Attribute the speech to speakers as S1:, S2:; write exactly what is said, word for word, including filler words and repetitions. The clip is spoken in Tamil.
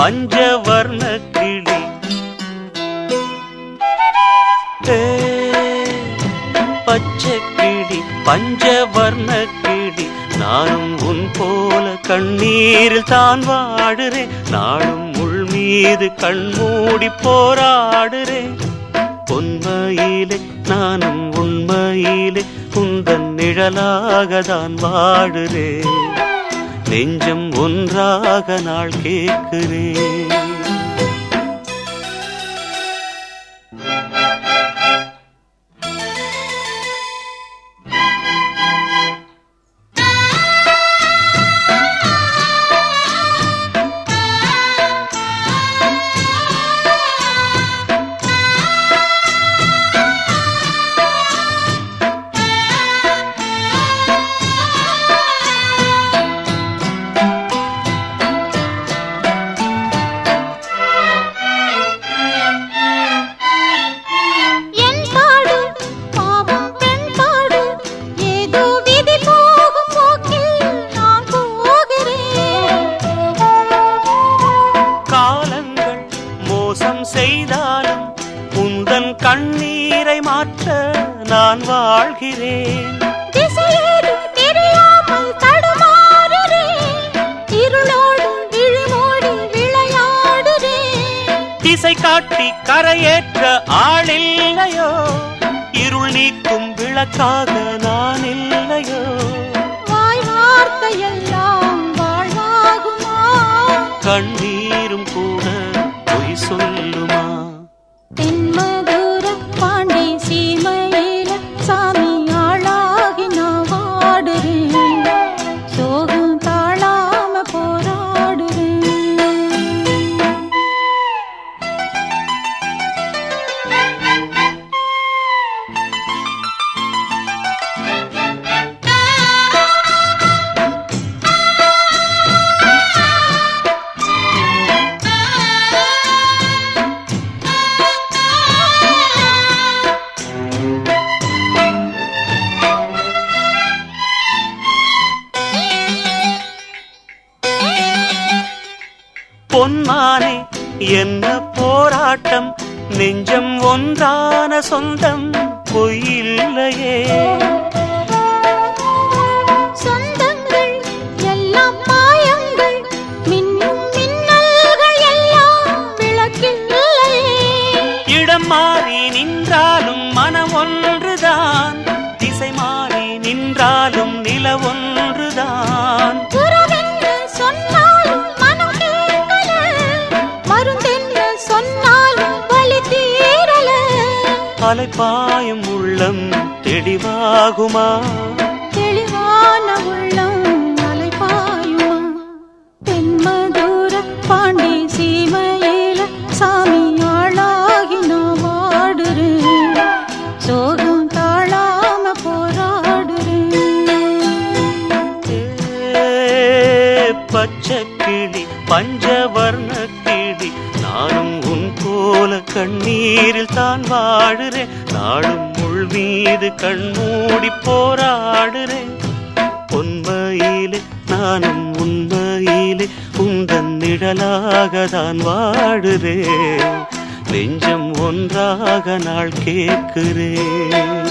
S1: பஞ்சவர்ண கிளி. பச்சை கிளி பஞ்சவர்ண கிளி, நானும் உன் போல கண்ணீரில் தான் வாடுறேன். நாளும் முள் மீது கண்மூடி போராடுறேன். உண்மையிலே நானும் உண்மையிலே உந்தன் நிழலாகத்தான் வாடுறேன். நெஞ்சம் ஒன்றாக நாள் கேட்கிறேன். செய்தாலும் உந்தன் கண்ணீரை மாற்ற நான் வாழ்கிறேன்.
S2: திசையேதும் தெரியாமல் தடுமாறுறேன். இருளோடு விழிமூடி விளையாடுறேன்.
S1: திசை காட்டி கரையேற்ற ஆளில்லையோ, இருள் நீக்கும் விளக்காக நான் இல்லையோ.
S2: வாய் வார்த்தையெல்லாம் வாழ்வாகுமா?
S1: கண்ணீரும் கூட பொய் சொல்லுமா?
S2: தென்மதுர பாண்டி சீமையில சாமி ஆளாகி நான் வாடுறேன். சோகம் தாழாம போராடுறேன்.
S1: பொன்மானே என்ன போராட்டம், நெஞ்சம் ஒன்றான சொந்தம் பொய்யில்லையே.
S2: சொந்தங்கள் எல்லாம் மாயங்கள், மின்னும் மின்னல்கள் எல்லாம் விளக்கில்லையே.
S1: இடம் மாறி நின்றாலும் மனம் ஒன்றுதான், திசை மாறி நின்றாலும் நில ஒன்றுதான். அலைப்பாயும் உள்ளம் தெளிவாகுமா?
S2: தெளிவான உள்ளம் அலைப்பாயுமா? தென்மதுர பாண்டி சீமையில சாமி ஆளாகி நான் வாடுறேன். சோகம் தாழாம போராடுறேன்.
S1: பச்சை கிளி பஞ்சவர்ண கிளி, நானும் உன் போல கண்ணீரில் தான் வாடுறேன். நாளும் முள் மீது கண்மூடி போராடுறேன். உண்மையிலே நானும் உண்மையிலே உந்தன் நிழலாகத்தான் வாடுறேன். நெஞ்சம் ஒன்றாக நாள் கேட்கிறேன்.